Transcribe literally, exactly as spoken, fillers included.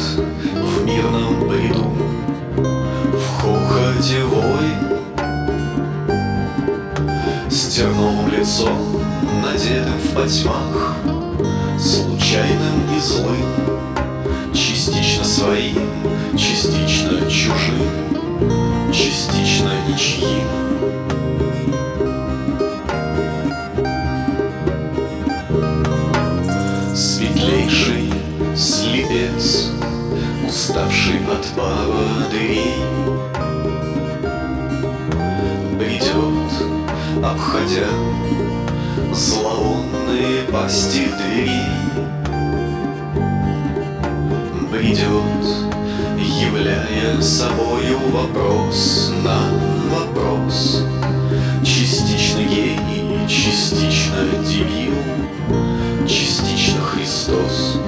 в мирном бреду, в хохоте вой, с терновым лицом, надетым в потьмах, случайным и злым, частично своим, частично чужим, частично ничьим. Светлейший слепец, уставший от поводырей, бредет, обходя зловонные пасти дверей, бредет, являя собою вопрос на вопрос, частично гений, частично дебил, частично Христос.